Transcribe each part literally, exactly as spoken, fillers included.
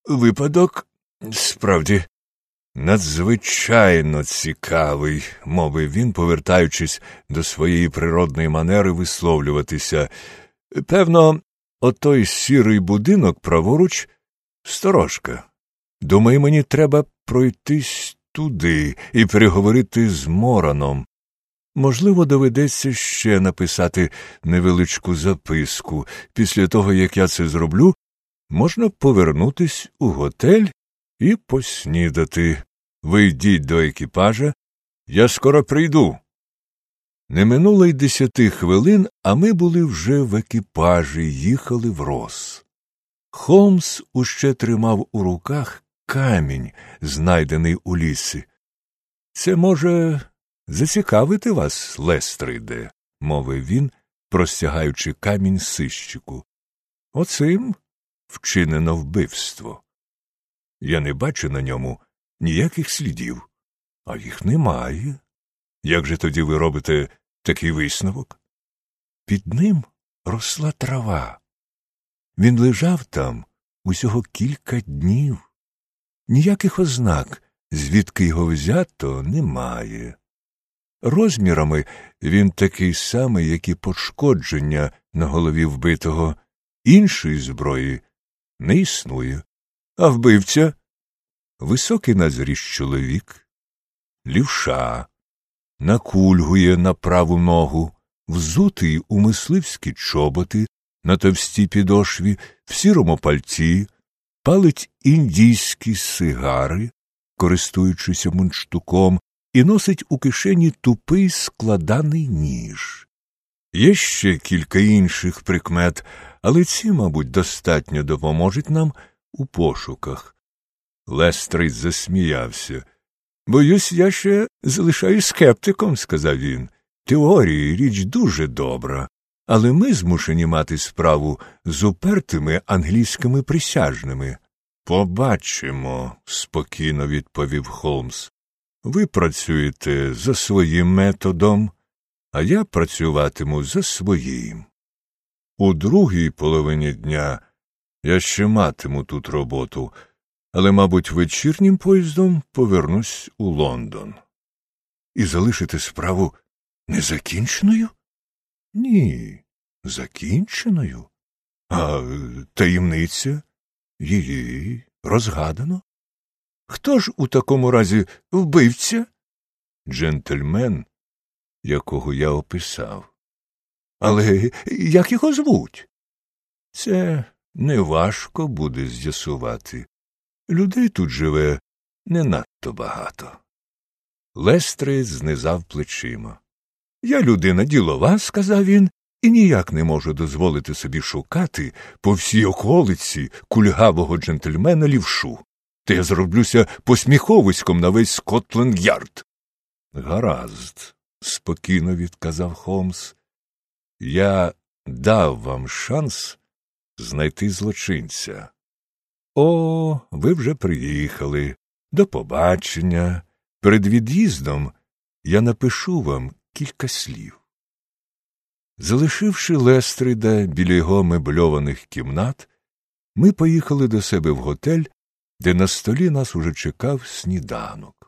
Випадок, справді, надзвичайно цікавий, мовив він, повертаючись до своєї природної манери висловлюватися. Певно, отой сірий будинок праворуч — сторожка. Думаю, мені треба пройтись туди і переговорити з Мораном. Можливо, доведеться ще написати невеличку записку. Після того, як я це зроблю, можна повернутись у готель і поснідати. Ви йдіть до екіпажа, я скоро прийду. Не минуло й десяти хвилин, а ми були вже в екіпажі, їхали в Рос. Холмс уще тримав у руках камінь, знайдений у лісі. «Це може зацікавити вас, Лестрейде», – мовив він, простягаючи камінь сищику. «Оцим вчинено вбивство. Я не бачу на ньому ніяких слідів, а їх немає. Як же тоді ви робите такий висновок?» Під ним росла трава. Він лежав там усього кілька днів. Ніяких ознак, звідки його взято, немає. Розмірами він такий самий, як і пошкодження на голові вбитого. Іншої зброї не існує. А вбивця — високий на зріст чоловік, лівша, накульгує на праву ногу, взутий у мисливські чоботи на товстій підошві, в сірому пальті, палить індійські сигари, користуючись мундштуком, і носить у кишені тупий складаний ніж. Є ще кілька інших прикмет, але ці, мабуть, достатньо допоможуть нам у пошуках. Лестрейд засміявся. «Боюсь, я ще залишаюсь скептиком», – сказав він. «Теорії – річ дуже добра, але ми змушені мати справу з упертими англійськими присяжними». «Побачимо», – спокійно відповів Холмс. «Ви працюєте за своїм методом, а я працюватиму за своїм. У другій половині дня я ще матиму тут роботу, але, мабуть, вечірнім поїздом повернусь у Лондон». «І залишите справу незакінченою?» «Ні, закінченою. А таємниця? Її розгадано. Хто ж у такому разі вбивця?» «Джентльмен, якого я описав». «Але як його звуть?» «Це неважко буде з'ясувати. Людей тут живе не надто багато». Лестрейд знизав плечима. «Я людина ділова», – сказав він, – «і ніяк не можу дозволити собі шукати по всій околиці кульгавого джентльмена лівшу. Та я зроблюся посміховиськом на весь Скотланд-Ярд». «Гаразд», – спокійно відказав Холмс. «Я дав вам шанс знайти злочинця. О, ви вже приїхали. До побачення. Перед від'їздом я напишу вам кілька слів». Залишивши Лестрейда біля його мебльованих кімнат, ми поїхали до себе в готель, де на столі нас уже чекав сніданок.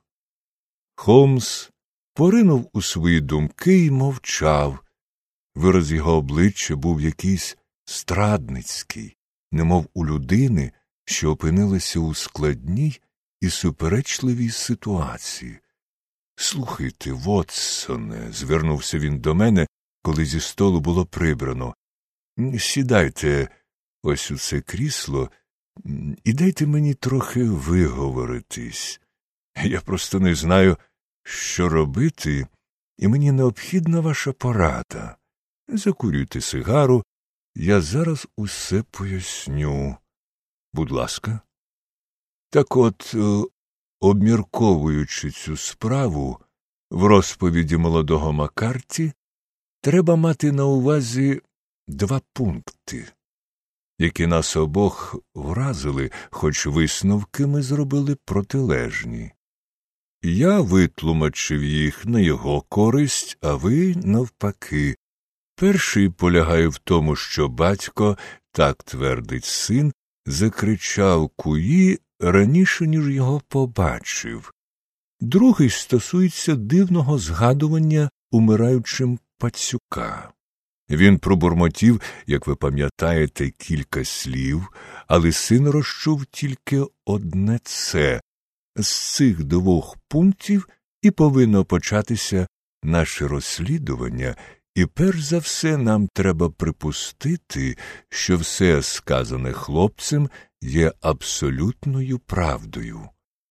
Холмс поринув у свої думки й мовчав. Вираз його обличчя був якийсь страдницький, немов у людини, що опинилася у складній і суперечливій ситуації. «Слухайте, Вотсоне», – звернувся він до мене, коли зі столу було прибрано, – «сідайте ось у це крісло і дайте мені трохи виговоритись. Я просто не знаю, що робити, і мені необхідна ваша порада. Закурюйте сигару, я зараз усе поясню. Будь ласка». Так от, обмірковуючи цю справу, в розповіді молодого Маккарті треба мати на увазі два пункти, які нас обох вразили, хоч висновки ми зробили протилежні. Я витлумачив їх на його користь, а ви навпаки. Перший полягає в тому, що батько, так твердить син, закричав Куї раніше, ніж його побачив. Другий стосується дивного згадування умираючим пацюка. Він пробурмотів, як ви пам'ятаєте, кілька слів, але син розчув тільки одне це. З цих двох пунктів і повинно початися наше розслідування, і перш за все нам треба припустити, що все сказане хлопцем є абсолютною правдою.